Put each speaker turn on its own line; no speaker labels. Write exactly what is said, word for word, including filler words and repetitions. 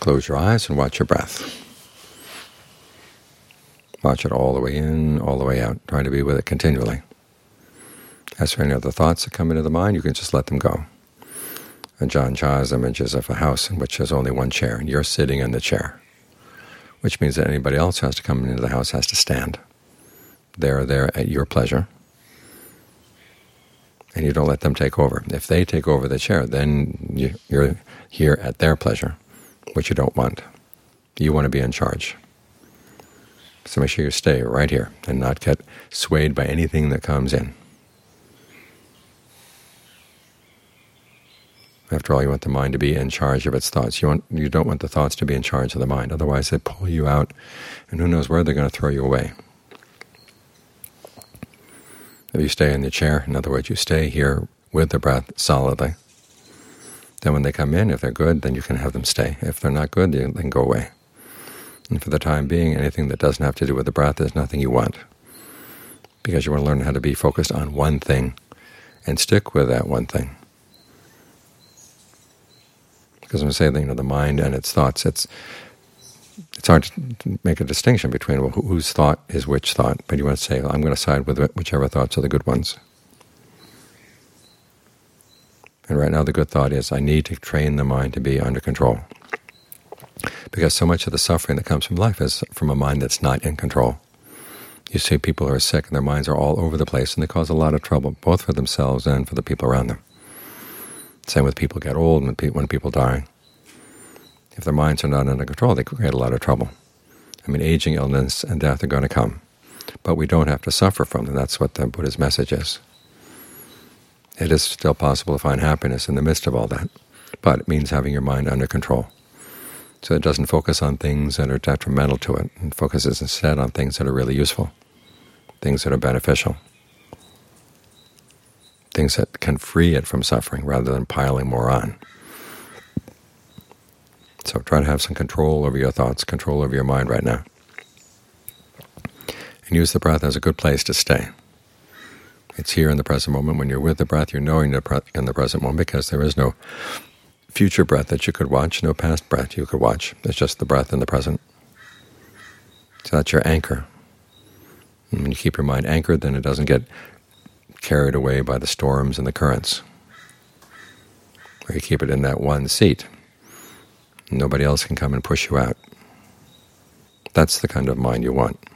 Close your eyes and watch your breath. Watch it all the way in, all the way out. Try to be with it continually. As for any other thoughts that come into the mind, you can just let them go. Ajahn Chah's image is of a house in which there's only one chair, and you're sitting in the chair, which means that anybody else who has to come into the house has to stand. They're there at your pleasure, and you don't let them take over. If they take over the chair, then you're here at their pleasure, which you don't want. You want to be in charge. So make sure you stay right here and not get swayed by anything that comes in. After all, you want the mind to be in charge of its thoughts. You want, you don't want the thoughts to be in charge of the mind. Otherwise, they pull you out, and who knows where they're going to throw you away. If you stay in the chair, in other words, you stay here with the breath solidly, then when they come in, if they're good, then you can have them stay. If they're not good, they can go away. And for the time being, anything that doesn't have to do with the breath is nothing you want, because you want to learn how to be focused on one thing and stick with that one thing. Because when I say, you know, the mind and its thoughts, it's it's hard to make a distinction between, well, whose thought is which thought. But you want to say, well, I'm going to side with whichever thoughts are the good ones. And right now the good thought is, I need to train the mind to be under control. Because so much of the suffering that comes from life is from a mind that's not in control. You see people who are sick and their minds are all over the place, and they cause a lot of trouble, both for themselves and for the people around them. Same with people get old and when people die. If their minds are not under control, they create a lot of trouble. I mean, aging, illness, and death are going to come, but we don't have to suffer from them. That's what the Buddha's message is. It is still possible to find happiness in the midst of all that, but it means having your mind under control, so it doesn't focus on things that are detrimental to it, and focuses instead on things that are really useful, things that are beneficial, things that can free it from suffering rather than piling more on. So try to have some control over your thoughts, control over your mind right now. And use the breath as a good place to stay. It's here in the present moment. When you're with the breath, you're knowing the in the present moment, because there is no future breath that you could watch, no past breath you could watch. It's just the breath in the present. So that's your anchor. And when you keep your mind anchored, then it doesn't get carried away by the storms and the currents. Or you keep it in that one seat. Nobody else can come and push you out. That's the kind of mind you want.